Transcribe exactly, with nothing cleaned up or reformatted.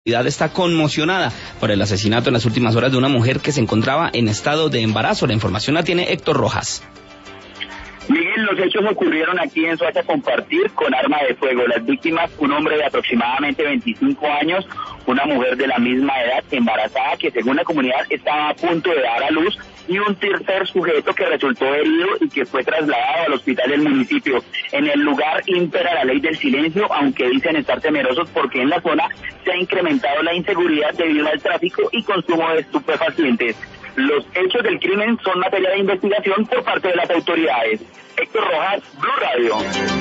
La ciudad está conmocionada por el asesinato en las últimas horas de una mujer que se encontraba en estado de embarazo. La información la tiene Héctor Rojas. Miguel, los hechos ocurrieron aquí en Soacha Compartir con arma de fuego. Las víctimas, un hombre de aproximadamente veinticinco años, una mujer de la misma edad embarazada que según la comunidad estaba a punto de dar a luz y un tercer sujeto que resultó herido y que fue trasladado al hospital del municipio. En el lugar impera la ley del silencio, aunque dicen estar temerosos porque en la zona se ha incrementado la inseguridad debido al tráfico y consumo de estupefacientes. Los hechos del crimen son materia de investigación por parte de las autoridades. Héctor Rojas, Blue Radio.